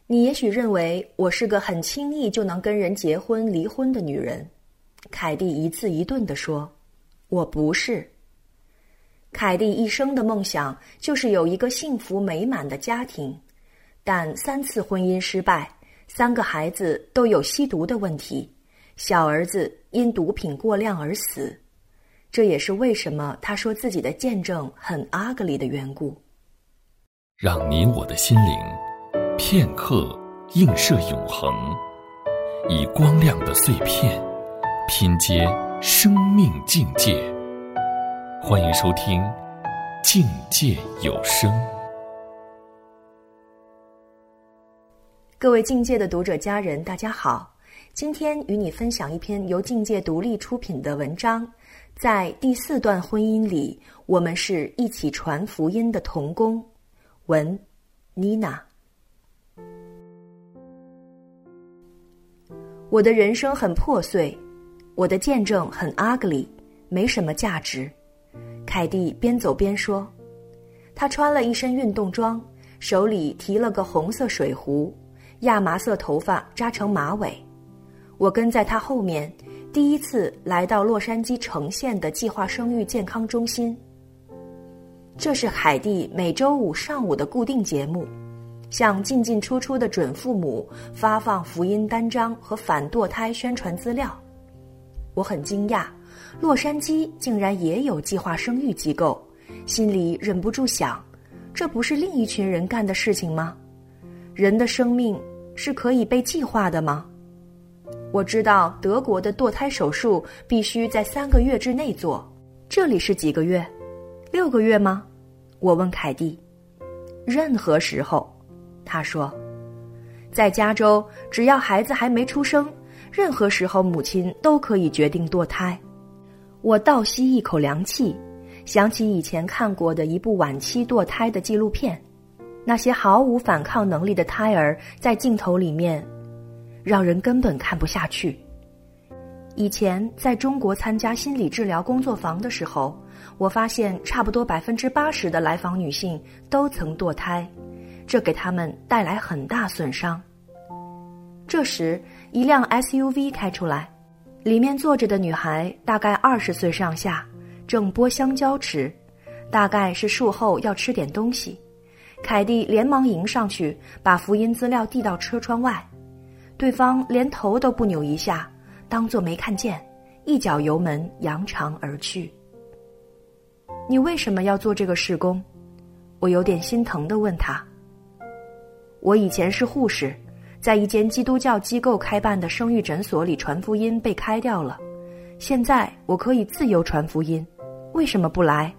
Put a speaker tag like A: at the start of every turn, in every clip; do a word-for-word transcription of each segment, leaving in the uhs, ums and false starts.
A: 你也许认为我是个很轻易就能跟人结婚离婚的女人，凯蒂一字一顿地说，我不是。凯蒂一生的梦想就是有一个幸福美满的家庭，但三次婚姻失败，三个孩子都有吸毒的问题，小儿子因毒品过量而死。这也是为什么他说自己的见证很 ugly 的缘故。
B: 让你我的心灵片刻映射永恒，以光亮的碎片拼接生命境界。欢迎收听境界有声。
A: 各位境界的读者家人，大家好，今天与你分享一篇由境界独立出品的文章，在第四段婚姻里，我们是一起传福音的同工。文，妮娜。我的人生很破碎，我的见证很 ugly， 没什么价值。凯蒂边走边说，她穿了一身运动装，手里提了个红色水壶，亚麻色头发扎成马尾。我跟在她后面，第一次来到洛杉矶城县的计划生育健康中心。这是凯蒂每周五上午的固定节目，向进进出出的准父母发放福音单张和反堕胎宣传资料。我很惊讶，洛杉矶竟然也有计划生育机构，心里忍不住想，这不是另一群人干的事情吗？人的生命是可以被计划的吗？我知道德国的堕胎手术必须在三个月之内做，这里是几个月？六个月吗？我问凯蒂。任何时候，他说，在加州，只要孩子还没出生，任何时候母亲都可以决定堕胎。我倒吸一口凉气，想起以前看过的一部晚期堕胎的纪录片，那些毫无反抗能力的胎儿在镜头里面，让人根本看不下去。以前在中国参加心理治疗工作坊的时候，我发现差不多百分之八十的来访女性都曾堕胎，这给她们带来很大损伤。这时，一辆 S U V 开出来，里面坐着的女孩大概二十岁上下，正剥香蕉吃，大概是术后要吃点东西。凯蒂连忙迎上去，把福音资料递到车窗外，对方连头都不扭一下，当作没看见，一脚油门扬长而去。你为什么要做这个事工？我有点心疼地问他。我以前是护士，在一间基督教机构开办的生育诊所里传福音，被开掉了。现在我可以自由传福音，为什么不来？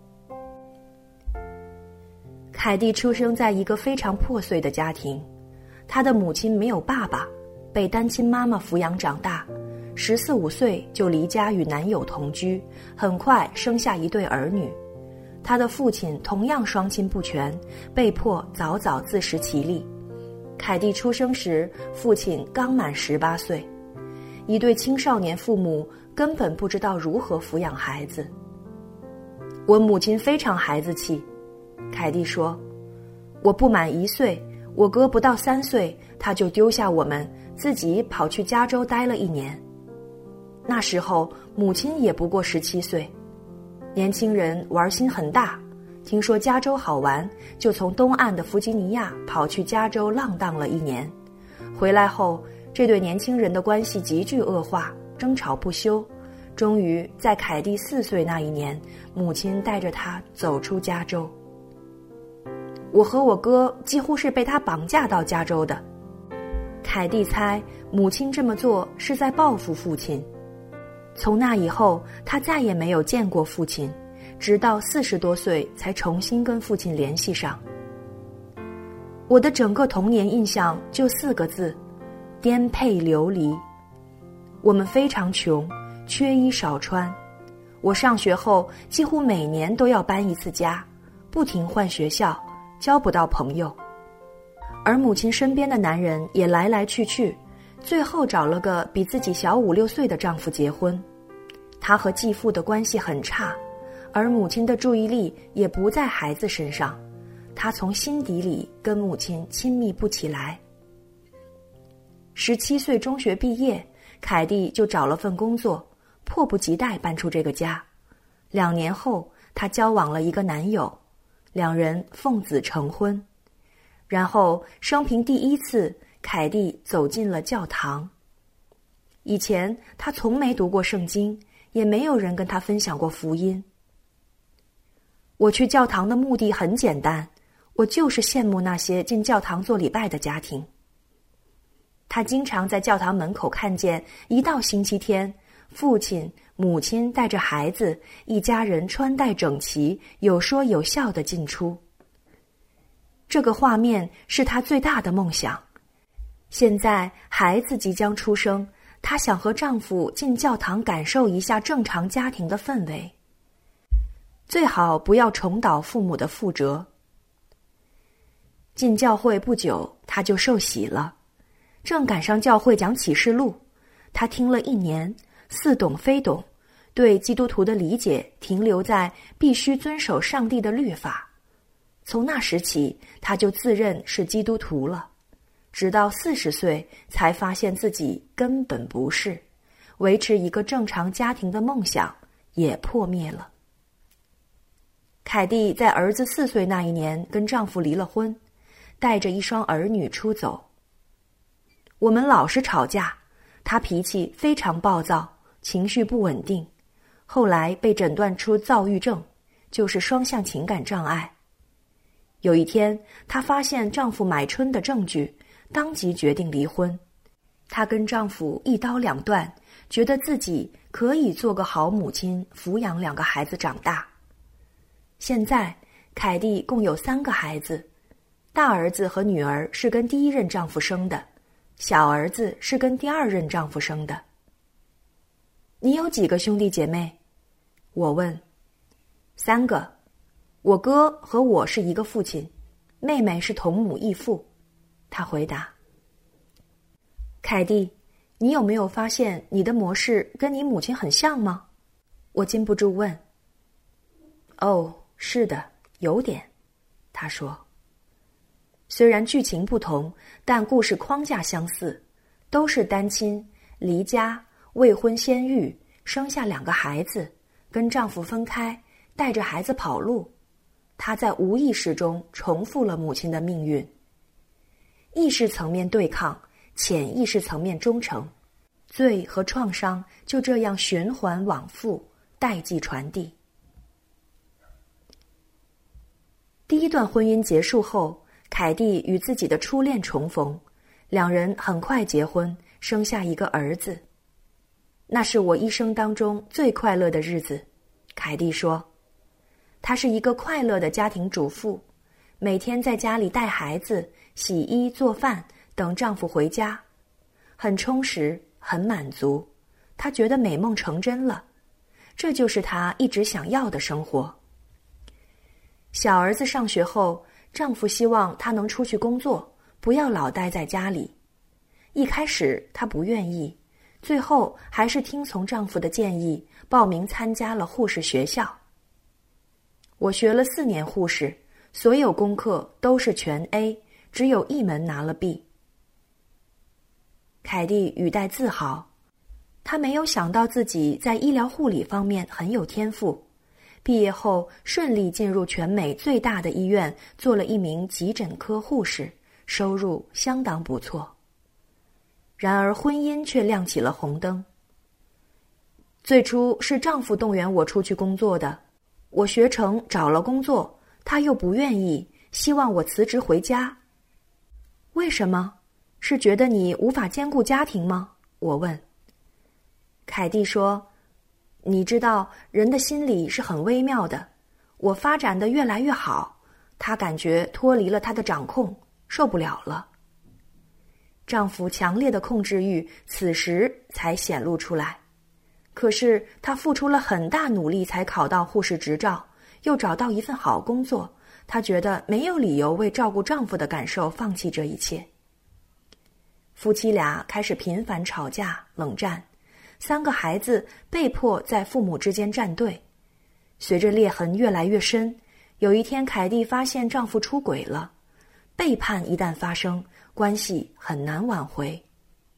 A: 凯蒂出生在一个非常破碎的家庭，她的母亲没有爸爸，被单亲妈妈抚养长大，十四五岁就离家与男友同居，很快生下一对儿女。她的父亲同样双亲不全，被迫早早自食其力。凯蒂出生时，父亲刚满十八岁，一对青少年父母根本不知道如何抚养孩子。我母亲非常孩子气，凯蒂说，我不满一岁，我哥不到三岁，他就丢下我们，自己跑去加州待了一年。那时候母亲也不过十七岁，年轻人玩心很大，听说加州好玩，就从东岸的弗吉尼亚跑去加州浪荡了一年。回来后，这对年轻人的关系急剧恶化，争吵不休。终于在凯蒂四岁那一年，母亲带着他走出加州。我和我哥几乎是被他绑架到加州的。凯蒂猜母亲这么做是在报复父亲。从那以后，他再也没有见过父亲，直到四十多岁才重新跟父亲联系上。我的整个童年印象就四个字：颠沛流离。我们非常穷，缺衣少穿。我上学后几乎每年都要搬一次家，不停换学校，交不到朋友。而母亲身边的男人也来来去去，最后找了个比自己小五六岁的丈夫结婚。她和继父的关系很差，而母亲的注意力也不在孩子身上，她从心底里跟母亲亲密不起来。 十七岁中学毕业，凯蒂就找了份工作，迫不及待搬出这个家。两年后，她交往了一个男友，两人奉子成婚。然后，生平第一次，凯蒂走进了教堂。以前，她从没读过圣经，也没有人跟她分享过福音。我去教堂的目的很简单，我就是羡慕那些进教堂做礼拜的家庭。她经常在教堂门口看见，一到星期天，父亲、母亲带着孩子，一家人穿戴整齐，有说有笑地进出。这个画面是她最大的梦想。现在孩子即将出生，她想和丈夫进教堂感受一下正常家庭的氛围，最好不要重蹈父母的覆辙。进教会不久，她就受洗了，正赶上教会讲启示录，她听了一年，似懂非懂，对基督徒的理解停留在必须遵守上帝的律法。从那时起，她就自认是基督徒了，直到四十岁才发现自己根本不是，维持一个正常家庭的梦想也破灭了。凯蒂在儿子四岁那一年跟丈夫离了婚，带着一双儿女出走。我们老是吵架，她脾气非常暴躁，情绪不稳定，后来被诊断出躁郁症，就是双向情感障碍。有一天，她发现丈夫买春的证据，当即决定离婚。她跟丈夫一刀两断，觉得自己可以做个好母亲，抚养两个孩子长大。现在，凯蒂共有三个孩子，大儿子和女儿是跟第一任丈夫生的，小儿子是跟第二任丈夫生的。你有几个兄弟姐妹？我问。三个，我哥和我是一个父亲，妹妹是同母异父。他回答。凯蒂，你有没有发现你的模式跟你母亲很像吗？我禁不住问。哦，是的，有点，他说。虽然剧情不同，但故事框架相似，都是单亲、离家、未婚先育，生下两个孩子，跟丈夫分开，带着孩子跑路。她在无意识中重复了母亲的命运。意识层面对抗，潜意识层面忠诚，罪和创伤就这样循环往复，代际传递。第一段婚姻结束后，凯蒂与自己的初恋重逢，两人很快结婚，生下一个儿子。那是我一生当中最快乐的日子，凯蒂说。她是一个快乐的家庭主妇，每天在家里带孩子、洗衣做饭，等丈夫回家，很充实，很满足。她觉得美梦成真了，这就是她一直想要的生活。小儿子上学后，丈夫希望她能出去工作，不要老待在家里。一开始她不愿意，最后还是听从丈夫的建议，报名参加了护士学校。我学了四年护士，所有功课都是全 A， 只有一门拿了 B。凯蒂语带自豪，她没有想到自己在医疗护理方面很有天赋，毕业后顺利进入全美最大的医院，做了一名急诊科护士，收入相当不错。然而婚姻却亮起了红灯。最初是丈夫动员我出去工作的，我学成找了工作，他又不愿意，希望我辞职回家。为什么？是觉得你无法兼顾家庭吗？我问。凯蒂说，你知道人的心理是很微妙的，我发展得越来越好，他感觉脱离了他的掌控，受不了了。丈夫强烈的控制欲此时才显露出来，可是她付出了很大努力才考到护士执照，又找到一份好工作，她觉得没有理由为照顾丈夫的感受放弃这一切。夫妻俩开始频繁吵架冷战，三个孩子被迫在父母之间站队。随着裂痕越来越深，有一天凯蒂发现丈夫出轨了，背叛一旦发生，关系很难挽回。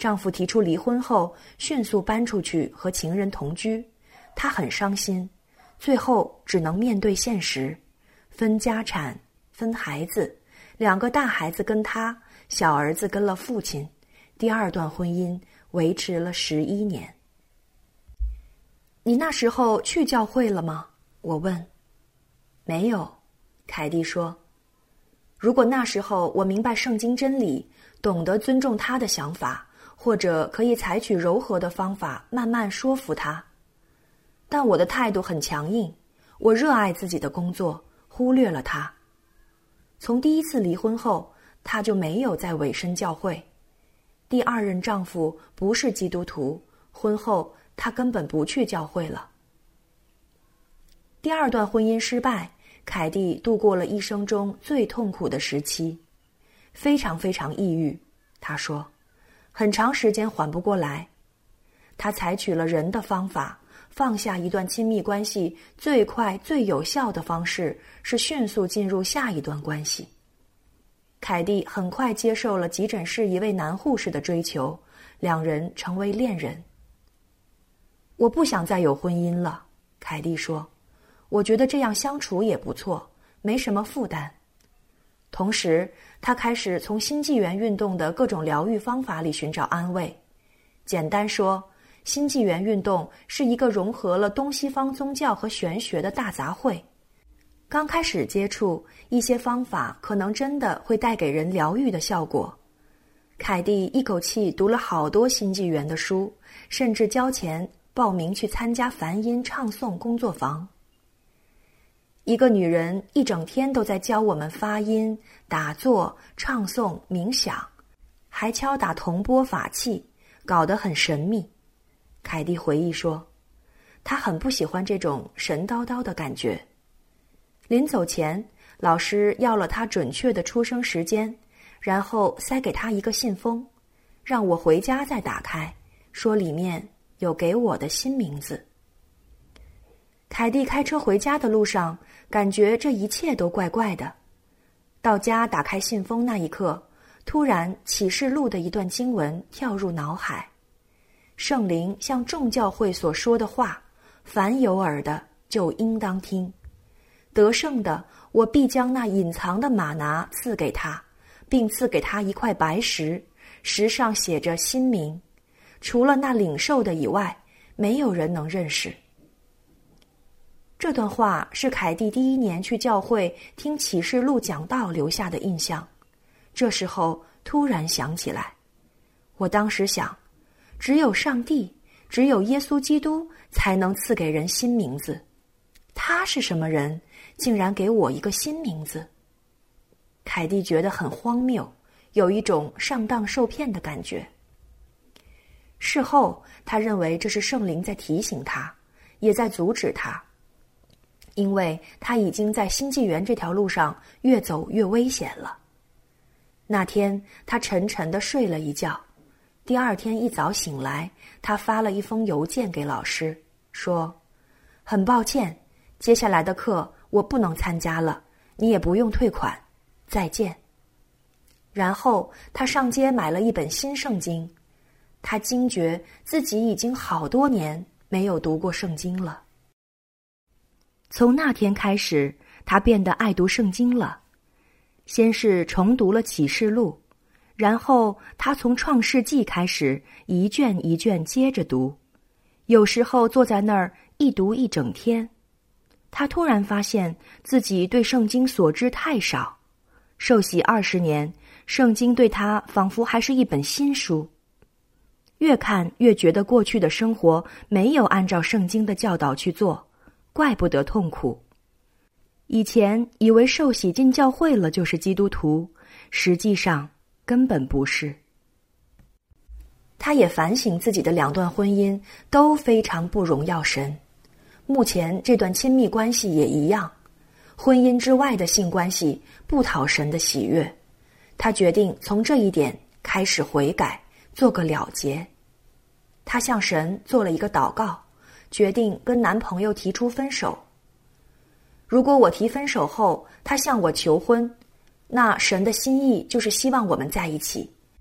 A: 丈夫提出离婚后，迅速搬出去和情人同居，她很伤心，最后只能面对现实，分家产，分孩子，两个大孩子跟她，小儿子跟了父亲，第二段婚姻维持了十一年。你那时候去教会了吗？我问。没有，凯蒂说。如果那时候我明白圣经真理，懂得尊重他的想法，或者可以采取柔和的方法慢慢说服他。但我的态度很强硬，我热爱自己的工作，忽略了他。从第一次离婚后，他就没有再委身教会。第二任丈夫不是基督徒，婚后他根本不去教会了。第二段婚姻失败，凯蒂度过了一生中最痛苦的时期，非常非常抑郁。她说，很长时间缓不过来。她采取了人的方法，放下一段亲密关系最快最有效的方式是迅速进入下一段关系。凯蒂很快接受了急诊室一位男护士的追求，两人成为恋人。我不想再有婚姻了，凯蒂说，我觉得这样相处也不错，没什么负担。同时，他开始从新纪元运动的各种疗愈方法里寻找安慰。简单说，新纪元运动是一个融合了东西方宗教和玄学的大杂烩。刚开始接触，一些方法可能真的会带给人疗愈的效果。凯蒂一口气读了好多新纪元的书，甚至交钱报名去参加梵音唱诵工作坊。一个女人一整天都在教我们发音、打坐、唱诵、冥想，还敲打铜钵法器，搞得很神秘。凯蒂回忆说，她很不喜欢这种神叨叨的感觉。临走前，老师要了她准确的出生时间，然后塞给她一个信封，让我回家再打开，说里面有给我的新名字。凯蒂开车回家的路上，感觉这一切都怪怪的。到家打开信封那一刻，突然启示录的一段经文跳入脑海。圣灵向众教会所说的话，凡有耳的就应当听。得胜的，我必将那隐藏的玛拿赐给他，并赐给他一块白石，石上写着新名。除了那领受的以外，没有人能认识。这段话是凯蒂第一年去教会听启示录讲道留下的印象。这时候突然想起来，我当时想，只有上帝，只有耶稣基督才能赐给人新名字。他是什么人，竟然给我一个新名字？凯蒂觉得很荒谬，有一种上当受骗的感觉。事后，他认为这是圣灵在提醒他，也在阻止他。因为他已经在新纪元这条路上越走越危险了。那天他沉沉地睡了一觉，第二天一早醒来，他发了一封邮件给老师，说，很抱歉，接下来的课我不能参加了，你也不用退款，再见。然后他上街买了一本新圣经，他惊觉自己已经好多年没有读过圣经了。从那天开始，他变得爱读圣经了。先是重读了启示录，然后他从创世纪开始，一卷一卷接着读，有时候坐在那儿一读一整天。他突然发现自己对圣经所知太少，受洗二十年，圣经对他仿佛还是一本新书。越看越觉得过去的生活没有按照圣经的教导去做，怪不得痛苦。以前以为受洗进教会了就是基督徒，实际上根本不是。他也反省自己的两段婚姻都非常不荣耀神，目前这段亲密关系也一样，婚姻之外的性关系不讨神的喜悦。他决定从这一点开始悔改，做个了结。他向神做了一个祷告，决定跟男朋友提出分手。如果我提分手后他向我求婚，那神的心意就是希望我们在一起。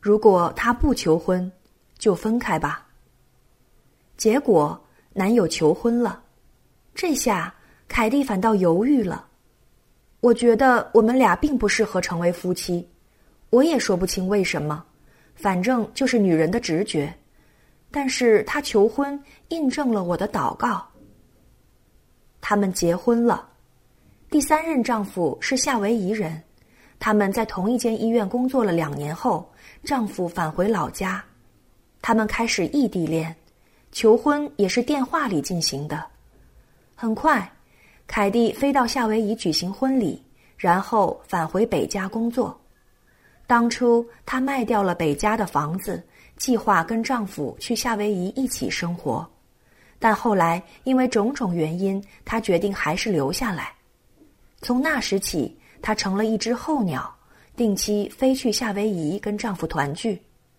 A: 如果他不求婚，就分开吧。结果男友求婚了，这下凯蒂反倒犹豫了。我觉得我们俩并不适合成为夫妻，我也说不清为什么，反正就是女人的直觉。但是他求婚印证了我的祷告。他们结婚了。第三任丈夫是夏威夷人，他们在同一间医院工作了两年后，丈夫返回老家，他们开始异地恋，求婚也是电话里进行的。很快，凯蒂飞到夏威夷举行婚礼，然后返回北家工作。当初她卖掉了北家的房子，计划跟丈夫去夏威夷一起生活，但后来因为种种原因，她决定还是留下来。从那时起，她成了一只候鸟，定期飞去夏威夷跟丈夫团聚。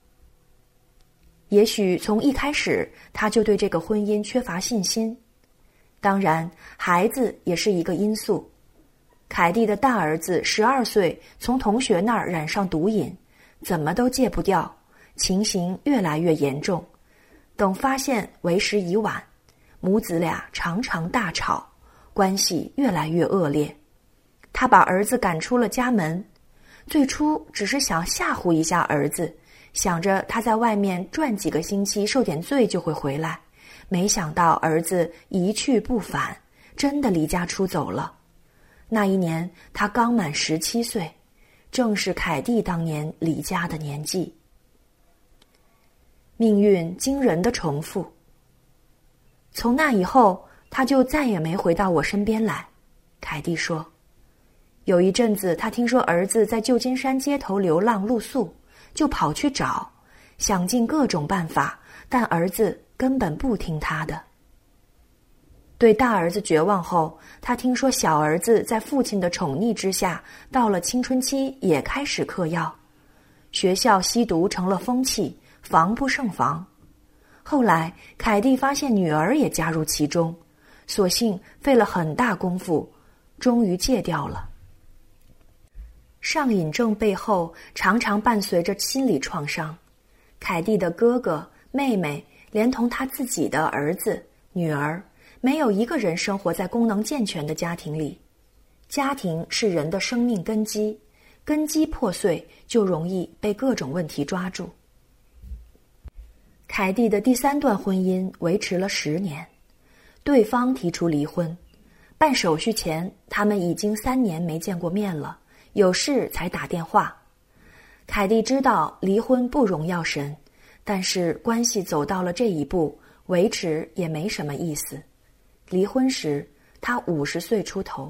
A: 也许从一开始，她就对这个婚姻缺乏信心。当然，孩子也是一个因素。凯蒂的大儿子十二岁，从同学那儿染上毒瘾，怎么都戒不掉，情形越来越严重。等发现为时已晚，母子俩常常大吵，关系越来越恶劣。他把儿子赶出了家门，最初只是想吓唬一下儿子，想着他在外面转几个星期受点罪就会回来，没想到儿子一去不返，真的离家出走了。那一年他刚满十七岁，正是凯蒂当年离家的年纪。命运惊人的重复。从那以后，他就再也没回到我身边来。凯蒂说，有一阵子他听说儿子在旧金山街头流浪露宿，就跑去找，想尽各种办法，但儿子根本不听他的。对大儿子绝望后，他听说小儿子在父亲的宠溺之下，到了青春期也开始嗑药，学校吸毒成了风气，防不胜防。后来凯蒂发现女儿也加入其中，所幸费了很大功夫，终于戒掉了。上瘾症背后常常伴随着心理创伤，凯蒂的哥哥、妹妹，连同他自己的儿子、女儿，没有一个人生活在功能健全的家庭里。家庭是人的生命根基，根基破碎就容易被各种问题抓住。凯蒂的第三段婚姻维持了十年，对方提出离婚，办手续前他们已经三年没见过面了，有事才打电话。凯蒂知道离婚不荣耀神，但是关系走到了这一步，维持也没什么意思。离婚时，他五十岁出头。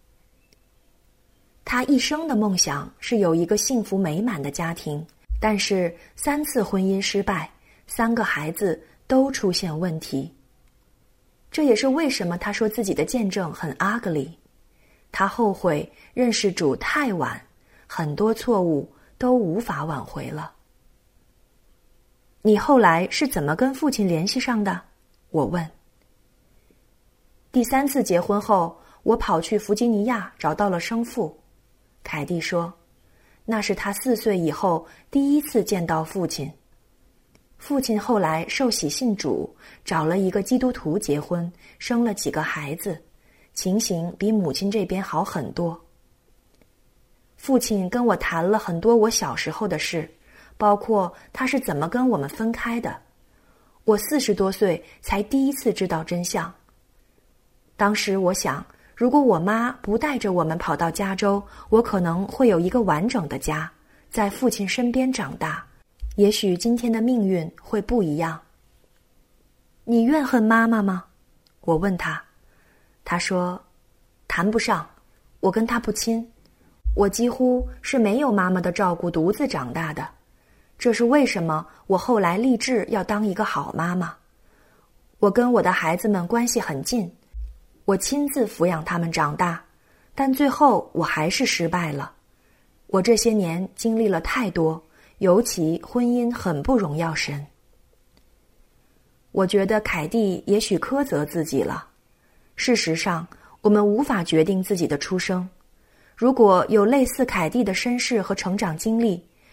A: 他一生的梦想是有一个幸福美满的家庭，但是三次婚姻失败，三个孩子都出现问题。这也是为什么他说自己的见证很 ugly。他后悔认识主太晚，很多错误都无法挽回了。你后来是怎么跟父亲联系上的？我问。第三次结婚后，我跑去弗吉尼亚找到了生父。凯蒂说，那是他四岁以后第一次见到父亲。父亲后来受洗信主，找了一个基督徒结婚，生了几个孩子，情形比母亲这边好很多。父亲跟我谈了很多我小时候的事，包括他是怎么跟我们分开的。我四十多岁才第一次知道真相。当时我想，如果我妈不带着我们跑到加州，我可能会有一个完整的家，在父亲身边长大，也许今天的命运会不一样。你怨恨妈妈吗？我问他。他说，谈不上，我跟她不亲，我几乎是没有妈妈的照顾独自长大的。这是为什么我后来立志要当一个好妈妈。我跟我的孩子们关系很近，我亲自抚养他们长大，但最后我还是失败了。我这些年经历了太多，尤其婚姻很不荣耀神。我觉得凯蒂也许苛责自己了。事实上，我们无法决定自己的出生。如果有类似凯蒂的身世和成长经历，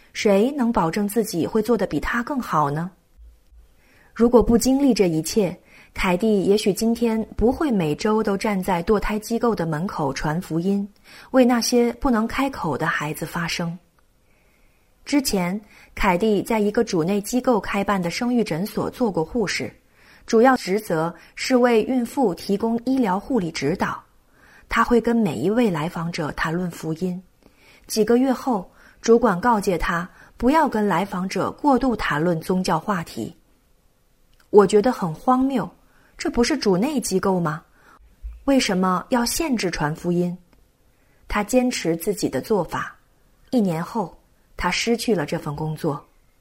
A: 谁能保证自己会做得比他更好呢？如果不经历这一切，凯蒂也许今天不会每周都站在堕胎机构的门口传福音，为那些不能开口的孩子发声。之前，凯蒂在一个主内机构开办的生育诊所做过护士，主要职责是为孕妇提供医疗护理指导。她会跟每一位来访者谈论福音。几个月后，主管告诫她不要跟来访者过度谈论宗教话题。我觉得很荒谬，这不是主内机构吗？为什么要限制传福音？他坚持自己的做法。一年后，他失去了这份工作。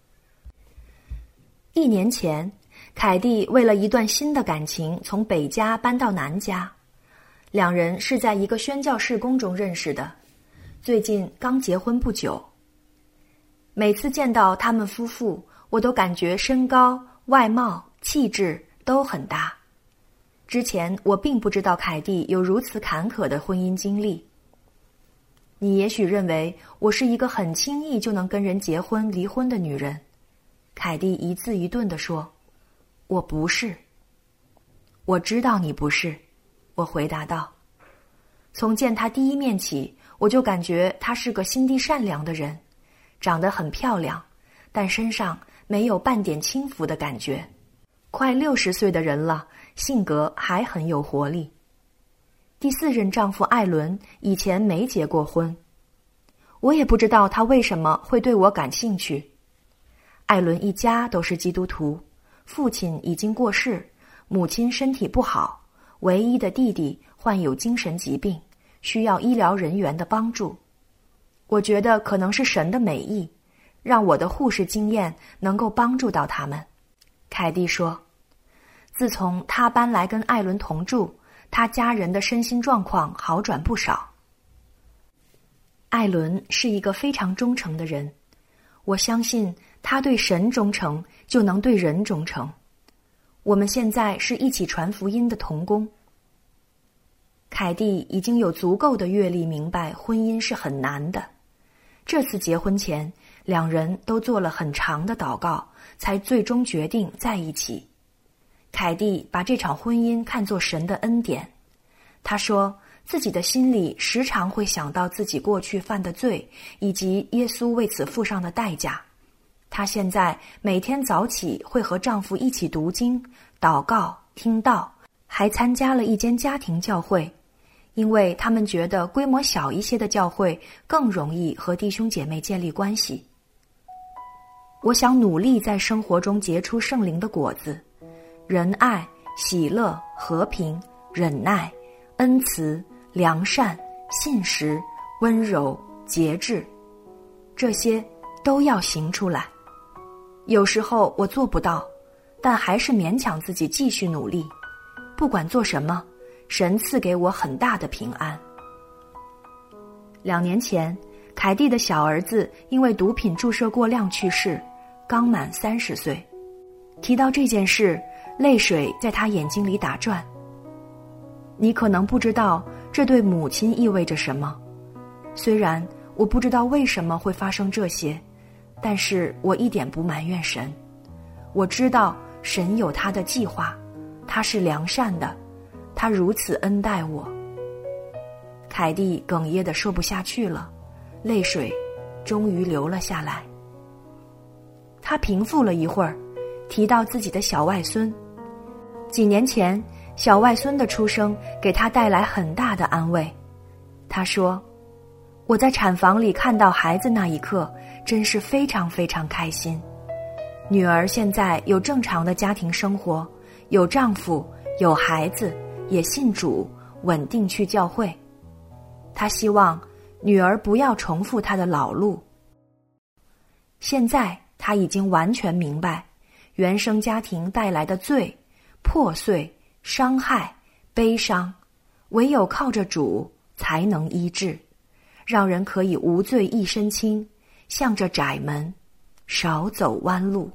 A: 一年前，凯蒂为了一段新的感情从北家搬到南家。两人是在一个宣教事工中认识的，最近刚结婚不久。每次见到他们夫妇，我都感觉身高、外貌、气质都很搭。之前我并不知道凯蒂有如此坎坷的婚姻经历。你也许认为我是一个很轻易就能跟人结婚离婚的女人，凯蒂一字一顿地说，我不是。我知道你不是，我回答道。从见她第一面起，我就感觉她是个心地善良的人，长得很漂亮，但身上没有半点轻浮的感觉。快六十岁的人了，性格还很有活力。第四任丈夫艾伦以前没结过婚，我也不知道他为什么会对我感兴趣。艾伦一家都是基督徒，父亲已经过世，母亲身体不好，唯一的弟弟患有精神疾病，需要医疗人员的帮助。我觉得可能是神的美意，让我的护士经验能够帮助到他们。凯蒂说，自从他搬来跟艾伦同住，他家人的身心状况好转不少。艾伦是一个非常忠诚的人，我相信他对神忠诚，就能对人忠诚。我们现在是一起传福音的同工。凯蒂已经有足够的阅历，明白婚姻是很难的。这次结婚前，两人都做了很长的祷告，才最终决定在一起。凯蒂把这场婚姻看作神的恩典。她说自己的心里时常会想到自己过去犯的罪，以及耶稣为此付上的代价。她现在每天早起会和丈夫一起读经、祷告、听道，还参加了一间家庭教会，因为他们觉得规模小一些的教会更容易和弟兄姐妹建立关系。我想努力在生活中结出圣灵的果子，仁爱、喜乐、和平、忍耐、恩慈、良善、信实、温柔、节制，这些都要行出来。有时候我做不到，但还是勉强自己继续努力。不管做什么，神赐给我很大的平安。两年前，凯蒂的小儿子因为毒品注射过量去世，刚满三十岁。提到这件事，泪水在他眼睛里打转。你可能不知道这对母亲意味着什么，虽然我不知道为什么会发生这些，但是我一点不埋怨神。我知道神有他的计划，他是良善的，他如此恩待我。凯蒂哽咽地说不下去了，泪水终于流了下来。他平复了一会儿，提到自己的小外孙。几年前，小外孙的出生给他带来很大的安慰。他说，我在产房里看到孩子那一刻，真是非常非常开心。女儿现在有正常的家庭生活，有丈夫，有孩子，也信主，稳定去教会。他希望女儿不要重复她的老路。现在他已经完全明白，原生家庭带来的罪、破碎、伤害、悲伤，唯有靠着主才能医治，让人可以无罪一身轻，向着窄门，少走弯路。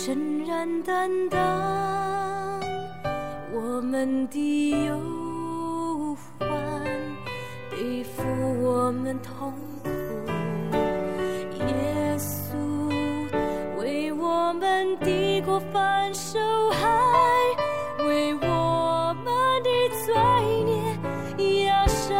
C: 诚然担当我们的忧患，背负我们痛苦。耶稣为我们的过犯受害，为我们的罪孽压伤。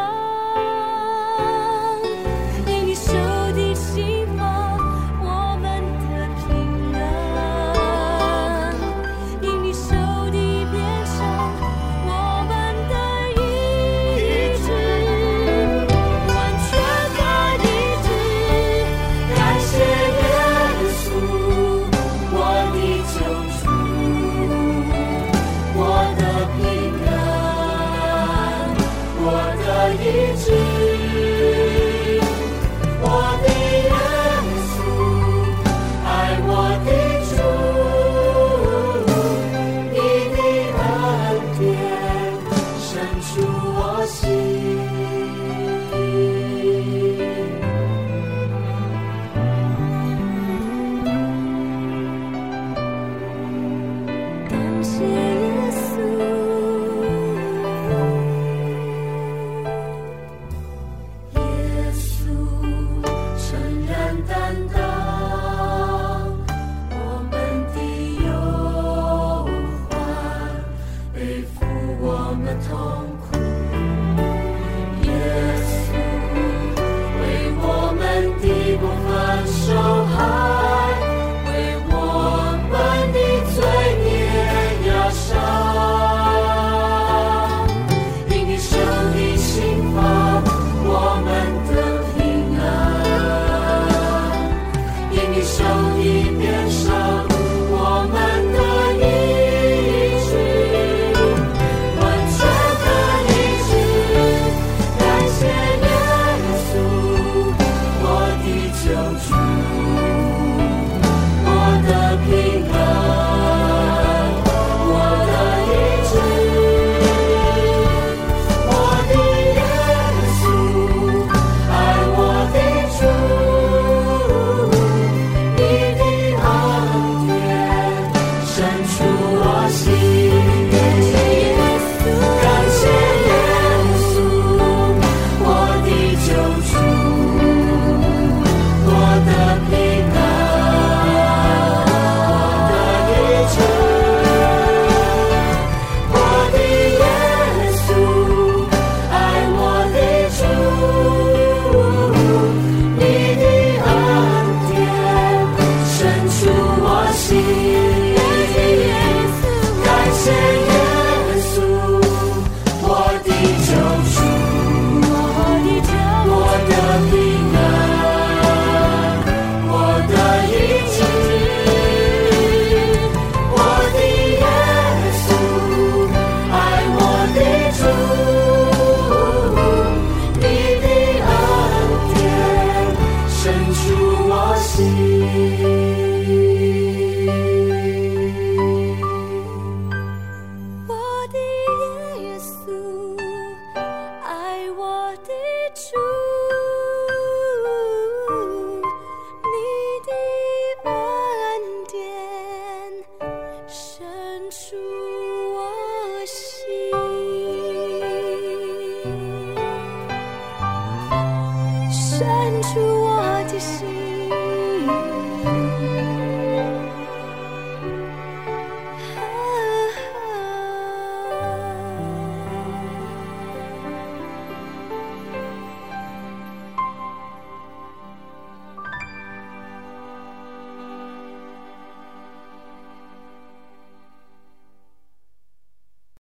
C: 因你受的刑罚，我们得平安；因你受的鞭伤，我们得医治，完全的医治。感谢耶稣，我的救主，我的平安，我的医治。伸出我的心，